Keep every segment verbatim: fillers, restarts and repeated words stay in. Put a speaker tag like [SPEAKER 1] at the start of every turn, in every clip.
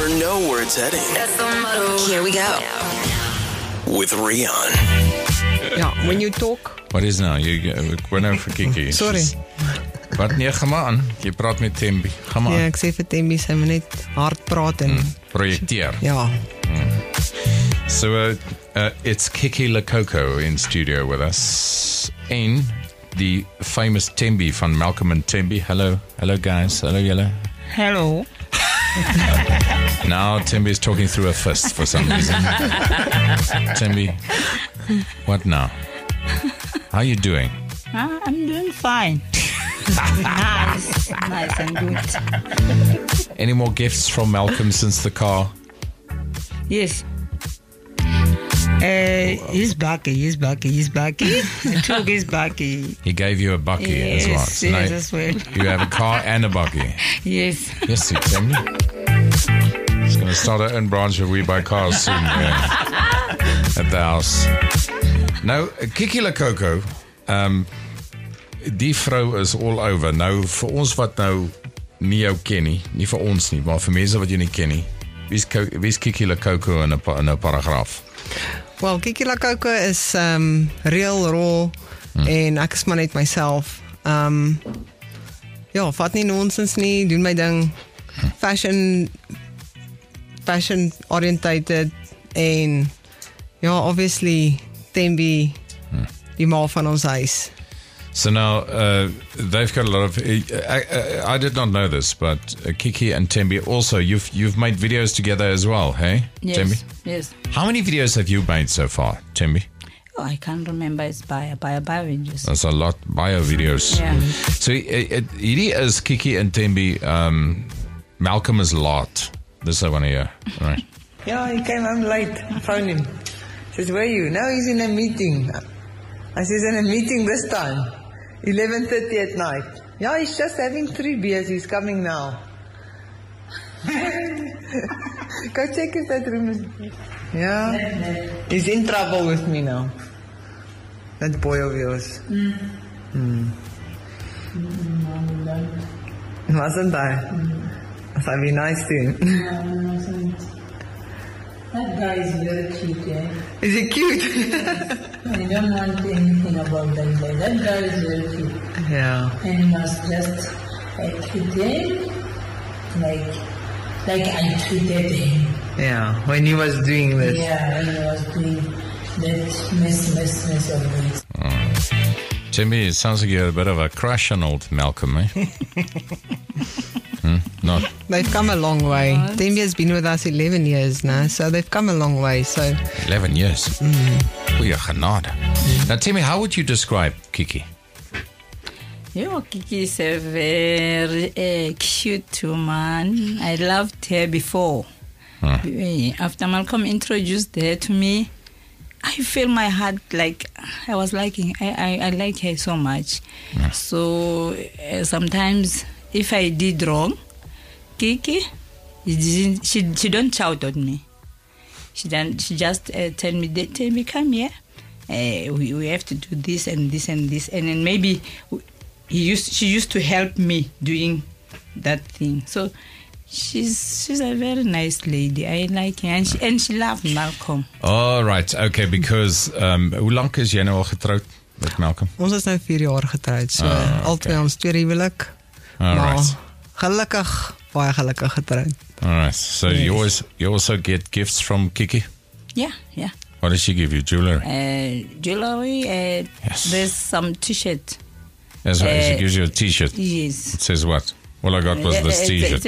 [SPEAKER 1] never know where it's heading.
[SPEAKER 2] That's the motto. Here we go.
[SPEAKER 1] With Rian.
[SPEAKER 3] Ja, when you talk.
[SPEAKER 4] Wat is nou? Jy ek wou nou vir Kiki.
[SPEAKER 3] Sorry.
[SPEAKER 4] Wat nee, gaan maar aan. Jy praat met Tembi. Gaan maar.
[SPEAKER 3] Ja, ek sê vir Tembi sy moet net hard praat en
[SPEAKER 4] mm, projekteer.
[SPEAKER 3] Ja.
[SPEAKER 4] Mm. So uh, uh, it's Kiki Lakoko in studio with us. En the famous Tembi van Malcolm and Tembi. Hello. Hello guys. Hello Yellow.
[SPEAKER 5] Hello.
[SPEAKER 4] Now Tembi is talking through a fist for some reason. Tembi, what now? How are you doing?
[SPEAKER 5] Uh, I'm doing fine. Nice. Nice and good.
[SPEAKER 4] Any more gifts from Malcolm since the car?
[SPEAKER 5] Yes. Uh, he's Bucky, he's Bucky, he's Bucky. I took his Bucky.
[SPEAKER 4] He gave you a bucky
[SPEAKER 5] yes,
[SPEAKER 4] as well. So
[SPEAKER 5] yes,
[SPEAKER 4] now
[SPEAKER 5] as well.
[SPEAKER 4] You have a car and a bucky.
[SPEAKER 5] Yes.
[SPEAKER 4] Yes, it's Tembi. He's going to start our own branch of We Buy Cars soon yeah, at the house. Nou, Kiki Lakoko, um, die vrou is all over. Nou, vir ons wat nou nie jou ken nie, nie vir ons nie, maar vir mense wat jy nie ken nie, wie is, wie is Kiki Lakoko in 'n in 'n paragraaf?
[SPEAKER 3] Well, Kiki Lakoko is um, real, raw, hmm. en ek is maar net myself. Um, ja, vat nie nonsens nie, doen my ding. Hmm. Fashion, fashion orientated, en ja, obviously, Tembi, hmm. die ma van ons huis.
[SPEAKER 4] So now, uh, they've got a lot of, uh, I, I, I did not know this, but uh, Kiki and Tembi also, you've you've made videos together as well, hey?
[SPEAKER 5] Yes,
[SPEAKER 4] Tembi?
[SPEAKER 5] yes.
[SPEAKER 4] How many videos have you made so far, Tembi?
[SPEAKER 5] Oh, I can't remember, it's bio, bio, bio videos.
[SPEAKER 4] That's a lot, bio videos.
[SPEAKER 5] Yeah.
[SPEAKER 4] So, hierdie is Kiki and Tembi, um, Malcolm is lot. This I want to hear, all right?
[SPEAKER 3] Yeah, he came home late, I phoned him. Says, where are you? No, he's in a meeting. I says, in a meeting this time. eleven thirty at night. Yeah, he's just having three beers. He's coming now. Go check if that room is... Yeah. He's in trouble with me now. That boy of yours. Mm. Mm. Mm. Wasn't I? Mm. Must I be nice to him?
[SPEAKER 5] Yeah, that guy is very cute, eh?
[SPEAKER 3] Is he cute?
[SPEAKER 5] I don't want anything about that guy. That guy is very cute.
[SPEAKER 3] Yeah.
[SPEAKER 5] And you must just uh, treat him like, like I treated him.
[SPEAKER 3] Yeah, when he was doing this.
[SPEAKER 5] Yeah, when he was doing that mess, mess, mess of this.
[SPEAKER 4] Oh. To me, it sounds like you had a bit of a crush on old Malcolm, eh? Hmm? Not. They've
[SPEAKER 3] come a long way. Tembi has been with us eleven years now, so they've come a long way. So
[SPEAKER 4] eleven years. Mm. Goeie genade. Mm. Now, tell me, how would you describe Kiki?
[SPEAKER 5] Yeah, Kiki is a very uh, cute woman. I loved her before. Huh. After Malcolm introduced her to me, I feel my heart like I was liking. I I, I like her so much. Yeah. So uh, sometimes, if I did wrong, Kiki, she, she, she don't shout at me. She don't, she just uh, tell me, tell me, come here. Uh, we, we have to do this and this and this. And then maybe he used, she used to help me doing that thing. So she's she's a very nice lady. I like her. And she, and she loved Malcolm.
[SPEAKER 4] All right. Okay, because um, hoe lank is jy nou al getroud met Malcolm?
[SPEAKER 3] Ons is nou vier jaar getroud. So
[SPEAKER 4] ah, okay.
[SPEAKER 3] Albei ons tweede huwelik.
[SPEAKER 4] All
[SPEAKER 3] maar
[SPEAKER 4] right.
[SPEAKER 3] Gelukkig, baie gelukkig getroud.
[SPEAKER 4] All right. So yes. you always you also get gifts from Kiki?
[SPEAKER 5] Yeah, yeah.
[SPEAKER 4] What does she give you? Jewelry?
[SPEAKER 5] Uh, jewelry. Uh,
[SPEAKER 4] yes.
[SPEAKER 5] There's some t-shirt.
[SPEAKER 4] That's right.
[SPEAKER 5] Uh,
[SPEAKER 4] she gives you a t-shirt.
[SPEAKER 5] Yes.
[SPEAKER 4] It says what? All I got was
[SPEAKER 5] uh,
[SPEAKER 4] this t-shirt.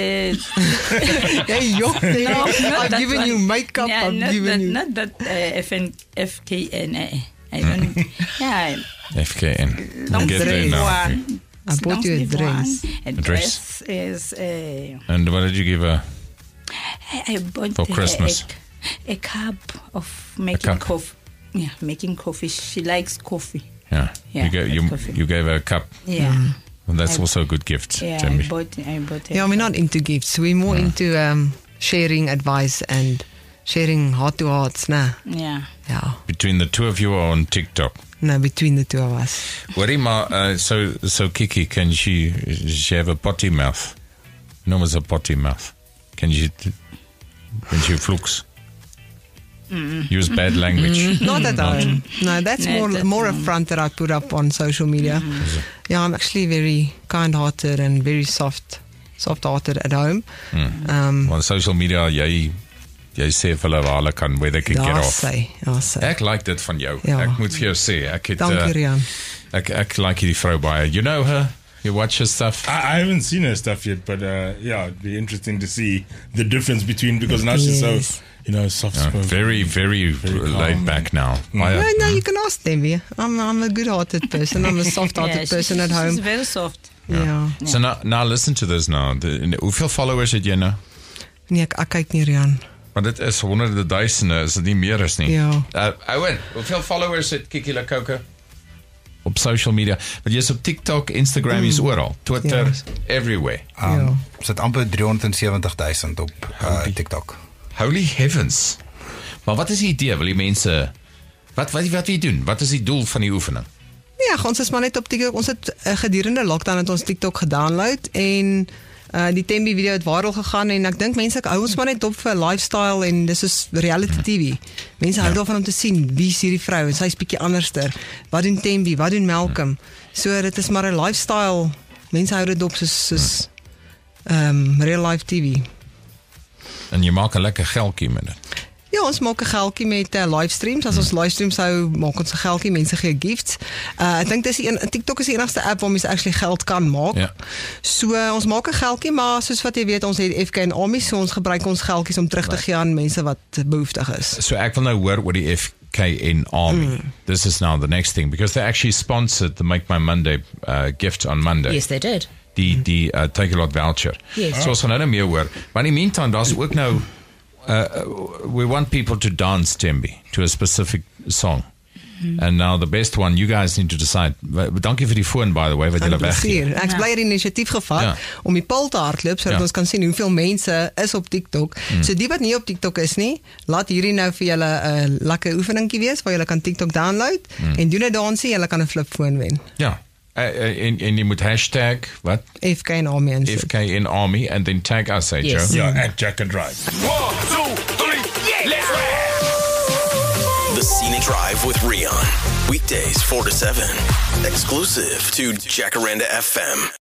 [SPEAKER 3] Hey, yo, no, I've given
[SPEAKER 5] one.
[SPEAKER 3] you makeup.
[SPEAKER 5] Yeah,
[SPEAKER 3] I've
[SPEAKER 5] not
[SPEAKER 3] given
[SPEAKER 5] that,
[SPEAKER 3] you.
[SPEAKER 5] Not that uh, F N F K N. Uh, I don't. Yeah.
[SPEAKER 4] F K N.
[SPEAKER 5] Long
[SPEAKER 4] Get there now.
[SPEAKER 5] One.
[SPEAKER 3] I bought you a dress.
[SPEAKER 5] A,
[SPEAKER 4] a
[SPEAKER 5] dress,
[SPEAKER 4] dress
[SPEAKER 5] is. Uh,
[SPEAKER 4] and what did you give her?
[SPEAKER 5] I, I bought
[SPEAKER 4] for Christmas.
[SPEAKER 5] A, a cup of making coffee. Yeah, making coffee. She likes coffee.
[SPEAKER 4] Yeah.
[SPEAKER 5] Yeah.
[SPEAKER 4] You gave, you, you gave her a cup.
[SPEAKER 5] Yeah. Mm.
[SPEAKER 4] Well, that's
[SPEAKER 5] I,
[SPEAKER 4] also a good gift.
[SPEAKER 5] Yeah,
[SPEAKER 4] Tembi.
[SPEAKER 5] I bought. I bought.
[SPEAKER 3] Yeah, we're not into gifts. We're more yeah. into um, sharing advice and sharing heart to hearts. Nah.
[SPEAKER 5] Yeah.
[SPEAKER 3] Yeah.
[SPEAKER 4] Between the two of you are on TikTok.
[SPEAKER 3] No, between the two of us.
[SPEAKER 4] Warima, uh, so so Kiki, can she she have a potty mouth? No, it's a potty mouth. Can she when she vloeks? Use bad language.
[SPEAKER 3] Not at home. No, that's
[SPEAKER 5] No,
[SPEAKER 3] more
[SPEAKER 5] that's
[SPEAKER 3] more a
[SPEAKER 5] not.
[SPEAKER 3] front that I put up on social media. Yeah, I'm actually very kind-hearted and very soft, soft-hearted at home. Um,
[SPEAKER 4] Want social media, jy jy sê vir hulle waar hulle kan where they can get
[SPEAKER 3] Daar
[SPEAKER 4] off.
[SPEAKER 3] sê, daar sê.
[SPEAKER 4] Ek like dit van jou.
[SPEAKER 3] Ja.
[SPEAKER 4] Ek moet vir jou sê, ek het
[SPEAKER 3] Dankie,
[SPEAKER 4] uh,
[SPEAKER 3] Rian.
[SPEAKER 4] ek ek like hierdie vrou baie. You know her? You watch her stuff?
[SPEAKER 6] I, I haven't seen her stuff yet, but uh, yeah, it'd be interesting to see the difference between because now she's so,
[SPEAKER 3] Yes.
[SPEAKER 6] you know, soft
[SPEAKER 4] Yeah,
[SPEAKER 6] spoken.
[SPEAKER 4] very, very,
[SPEAKER 6] Very
[SPEAKER 4] laid
[SPEAKER 6] calm.
[SPEAKER 4] back now. Baie-
[SPEAKER 3] No, no, you can ask them. Yeah. I'm, I'm a good-hearted person. I'm a soft-hearted
[SPEAKER 5] Yeah,
[SPEAKER 3] person
[SPEAKER 5] she's,
[SPEAKER 3] at home.
[SPEAKER 5] She's very soft.
[SPEAKER 3] Ja.
[SPEAKER 4] So now, now listen to this now. The, hoeveel followers het jy nou?
[SPEAKER 3] Nee, ek, ek kyk nie, Rian.
[SPEAKER 4] Want dit is honderde duisende, is dit nie meer is nie.
[SPEAKER 3] Ja.
[SPEAKER 4] Uh, Owen, hoeveel followers het Kiki Lakoko? Op social media. Want jy is op TikTok, Instagram, jy is oral. Twitter,
[SPEAKER 3] Ja.
[SPEAKER 4] everywhere.
[SPEAKER 3] Ja.
[SPEAKER 7] Um, sit amper driehonderdsewentig duisend op uh, TikTok.
[SPEAKER 4] Holy heavens. Maar wat is die idee? Wil die mense... Wat, wat, wat wil jy doen? Wat is die doel van die oefening?
[SPEAKER 3] Ja, ons is maar net op TikTok. Ons het uh, gedurende lockdown het ons TikTok gedownload en uh, die Tembi video het viral gegaan en ek dink mense hou ons maar net op vir lifestyle en dis is reality T V. Mense hou daarvan om te sien wie is hierdie vrou en sy's bietjie anderster. Wat doen Tembi? Wat doen Malcolm? So dit is maar 'n lifestyle. Mense hou dit op soos soos ehm um, real life T V.
[SPEAKER 4] En jy maak 'n lekker geldjie met dit.
[SPEAKER 3] Ja, ons maak 'n geldjie met uh, livestreams. As ons livestreams hou, maak ons 'n geldjie, mense gee gifts. Uh ek dink dis die een TikTok is die enigste app waar mense actually geld kan maak.
[SPEAKER 4] Ja.
[SPEAKER 3] So uh, ons maak 'n geldjie, maar soos wat jy weet, ons het F K en Army, so ons gebruik ons geldjies om terug te gee aan mense wat behoeftig is.
[SPEAKER 4] So ek wil nou hoor oor die F K N Army.
[SPEAKER 3] Mm.
[SPEAKER 4] This is now the next thing because they actually sponsored the Make My Monday uh, gift on Monday.
[SPEAKER 2] Yes, they did.
[SPEAKER 4] Die die uh, Take a Lot voucher.
[SPEAKER 2] Yes.
[SPEAKER 4] So ons gaan nou nou meer hoor. Maar in die meantime, daar's ook nou uh, we want people to dance Tembi to a specific song. Mm-hmm. And now the best one, you guys need to decide. Dankie vir die foon, by the way, wat julle weggee.
[SPEAKER 3] Plesier. Ek bly die inisiatief gevat
[SPEAKER 4] Ja.
[SPEAKER 3] om die poll te hardloop sodat
[SPEAKER 4] Ja.
[SPEAKER 3] ons kan sien hoeveel mense is op TikTok. Mm. So die wat nie op TikTok is nie, laat hierdie nou vir julle 'n uh, lekker oefeningkie wees waar julle kan TikTok download mm. en doen 'n dansie, julle kan 'n flipfoon wen.
[SPEAKER 4] Ja. Uh, uh, en, en jy moet hashtag, wat?
[SPEAKER 3] F K en Army insit.
[SPEAKER 4] F K N Army and then tag us, hey,
[SPEAKER 2] Yes.
[SPEAKER 4] Joe.
[SPEAKER 6] Yeah, at Jack and Drive.
[SPEAKER 1] One, two, three, let's ride! The Scenic Drive with Rian. Weekdays four to seven. Exclusive to Jacaranda F M.